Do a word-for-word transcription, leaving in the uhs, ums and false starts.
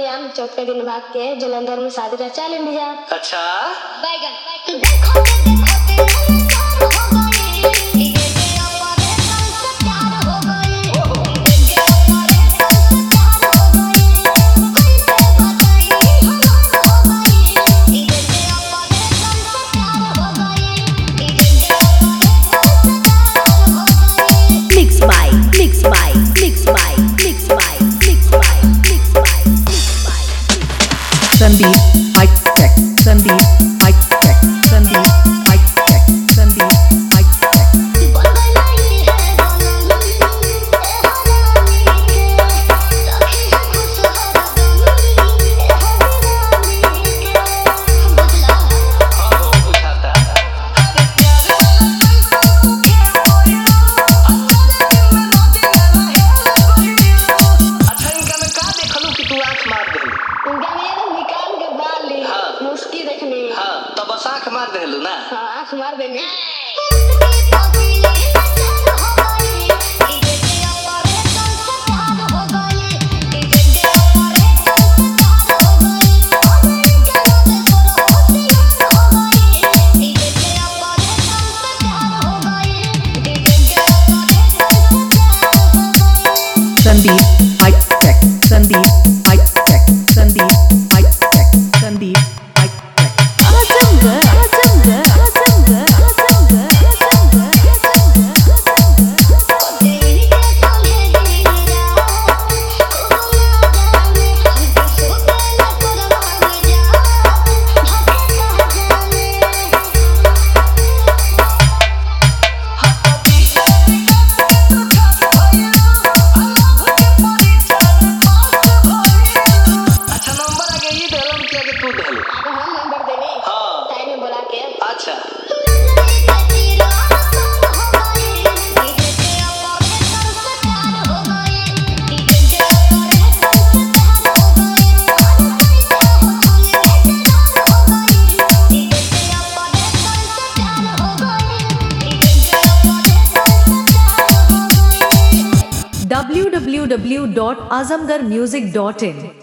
हम चौथे दिन भाग के जलंधर में शादी रचा ले लिया। अच्छा बैगन देखो देखो हो गई ये ऑपरेशन से प्यार हो गई ये ऑपरेशन से प्यार हो गई कैसे बताई हम हो गई ये ऑपरेशन से प्यार हो गई ये ऑपरेशन से प्यार हो गई। Mix by, mix by, mix by, mix by, mix by, mix by, mix by. Sandeep, mic check. Sandeep, mic check. Sandeep, mic check. Sandeep, mic check. बंगलाई है बनम ए हरामी के सखी है खुश हरदम ए हरामी के बुझला हाँ हो बुझाता। अरे प्यार वाला पैसा के बोलो अचानक में नदी में रहे कोई अच्छा इनका में का देखलू कि तू आंख मार देलू? उनका में तो निकाल के बाल ली हाँ। मुस्की देखनी हाँ तब बस आंख मार देलू ना। हाँ आँख मार देनी मुस्की पगली नजर हो गई ये ऑपरेशन से प्यार हो गई ये ऑपरेशन से प्यार हो गई अरे के रोते सोरो होशियार हो गई ये ऑपरेशन से प्यार हो गई ये ऑपरेशन से प्यार हो गई। Sandeep, mic check. Sandeep, mic check. Sandeep, mic check. Sandeep, mic check. Azamgar, Azamgar, Azamgar, Azamgar, Azamgar, Azamgar. तेरी के संगे जीरा खूब ना जाने हमके सुते न तोर भाग जा भागे कहाँ जाने अच्छा नंबर आगे ये देलम कि आगे तू देलू? आगे हम नंबर देने हाँ टाइम में बुला के अच्छा नजरी पे तीरा असर हो गई ये ऑपरेशन से प्यार हो गई ये ऑपरेशन से प्यार हो गई अरे कैसे हो खाली बेकरार हो गई ये ऑपरेशन से प्यार हो गई ये ऑपरेशन से प्यार हो गई। w w w dot azamgarmusic dot in